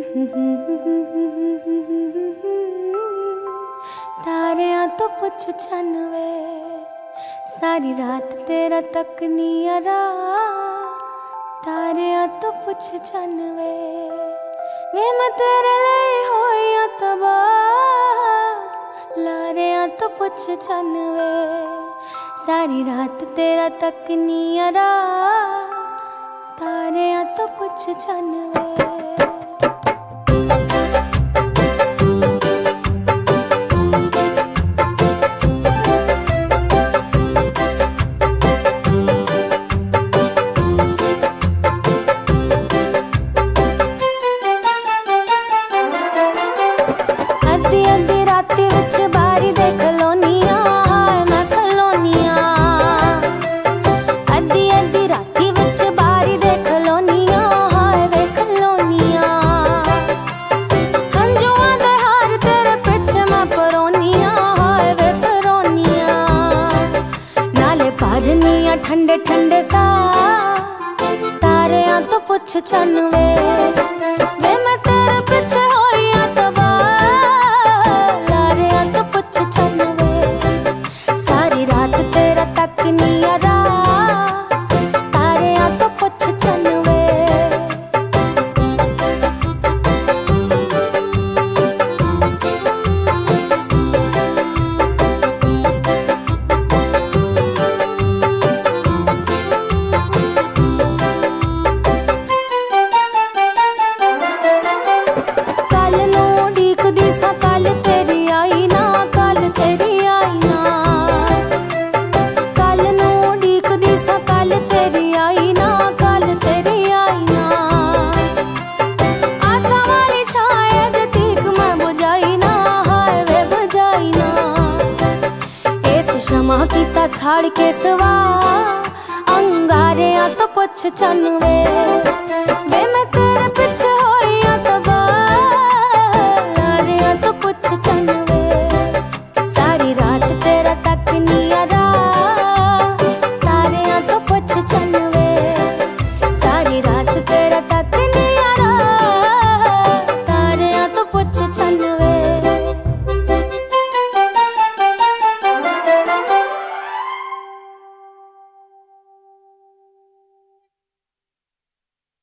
तारियां तो पुछ छनवे, सारी रात तेरा तक नियरा। तारियां तो पुछ छनवे, वे मैं तेरे लिए होया तबाह। लारियां तो पुछ छनवे, सारी रात तेरा तक नियरा। तारियां तो पुछ छनवे। अद्धी अद्धी राती विच बारी दे खलोनिया, हाय मैं खलोनिया। अद्धी अद्धी राती विच बारी दे खलोनिया, हाय वे खलोनिया। हंजुआं दे हार तेरे पिछ मैं परोनिया, हाय वे परोनिया। नाले भरनिया ठंडे ठंडे सा, तारियां तो पुछ छनवे, वे मैं तेरे पिछे होइया तबाह। लारियां तो पुछ छनवे, सारी रात तेरा तक नियरा। तारियां तो पुछ छनवे। कल तेरी आई ना, कल तेरी आई ना। कल नू उड़ीकदी सा, कल तेरी आई ना, कल तेरी आई ना। आसा वाली छाए अज तक मैं बुझाई ना, हाय वे बुझाई ना। इस शमा कीता साड़ के सवा, अंगारियां तो पुछ छनवे, वे मैं तेरे पिछे होइया तबाह। लारियां तो पुछ छनवे, सारी रात तेरा तक नियरा। तारियां तो पुछ छनवे, सारी रात तेरा तक नियरा। तारियां तो पुछ छनवे।